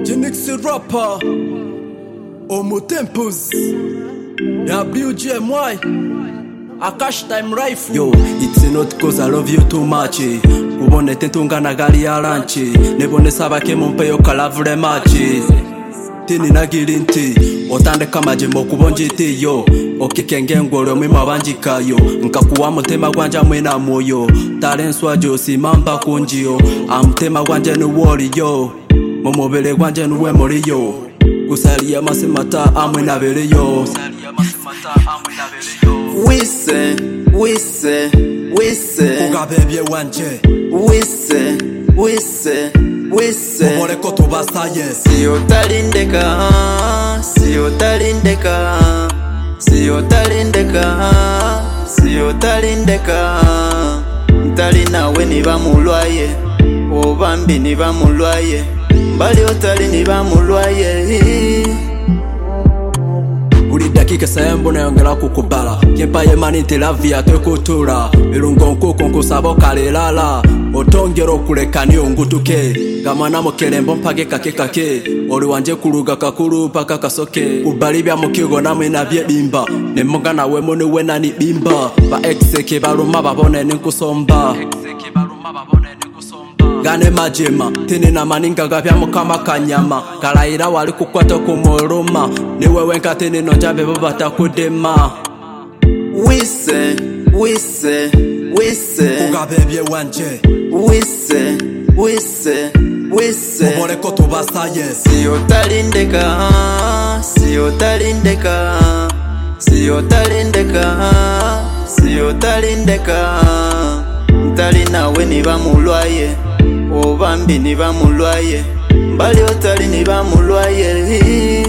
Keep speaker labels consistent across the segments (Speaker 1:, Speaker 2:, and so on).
Speaker 1: Genix rapper Homo Tempos WGMY Akash time rifle. Yo, it's not cause I love you too much. Kubone tentunga na gari ya lunch. Nebone sabake mumpeyo kalavure machi. Tini na gilinti otande kama jemo kubonjiti yo. Okikenge ngoro mwima banjika yo. Nkakuwa mutema gwanja mwena moyo. Talenswa jo si mamba kunjio. Amutema gwanja nuwori yo. Momobele gwanja nuwe mori yo. Kusalia masimata amwe na bere yo.
Speaker 2: Wise
Speaker 1: Kugabebye wanje
Speaker 2: Wise
Speaker 1: Mubore koto basaye
Speaker 2: Siyo talindeka Ntali nawe niba mulwaye Obambi niba mulwaye Mbali otali niba mulwaye
Speaker 1: Uri dakika sayembo na yongela kukubala Kempa ye manite la via te kutura Ilungo nkuku nkusabo kalilala Otongero kulekani ungutuke Gama na mokelembo mpage kake Ori wanje kuruga kakuru paka kasoke Ubalibia mukigo na mwena bie bimba Nemonga na wemo ni wena ni bimba Ba exeke baruma babone ninkusomba Gane majema, tini na maninga gapya mukama kanyama Kalaira wali kukwata kumoroma Niwe wenka tini nonjabe babata kudema
Speaker 2: Wise
Speaker 1: Kugabebye wanje
Speaker 2: Wise
Speaker 1: Mubore koto basaye
Speaker 2: Siyo talindeka Ntali nawe niba mulwaye Obambi niba mulwaye Mbali otali niba mulwaye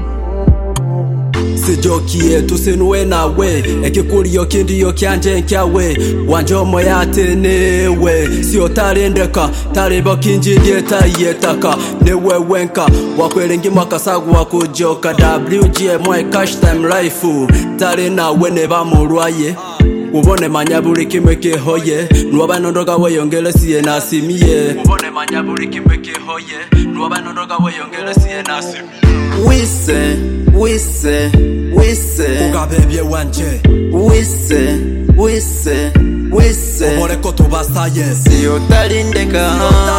Speaker 1: Sijokie tusinuwe nawe Ekikuli yo kindi yo kyanje nkyawe Wanjomo ya tenewe Siyo talindeka Talibo kinji dieta yetaka Newe wenka Wakwelengi mwakasagu wakujoka WGMY Cash time rifle Tali nawe neba mulwaye Ubone manyaburi kimwe kehoye Nuwaba nondoga we yongele siye nasimiye Ubone manyaburi kimwe kehoye Nuwaba nondoga we yongele siye nasimiye
Speaker 2: Wise
Speaker 1: Kugabebye wanje
Speaker 2: Wise
Speaker 1: Ubore koto basaye
Speaker 2: Siyo talindeka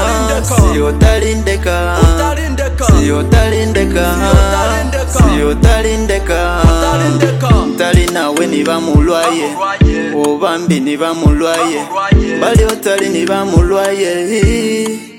Speaker 2: Ntali nawe niba mulwaye Obambi niba mulwaye Mbali otali niba mulwaye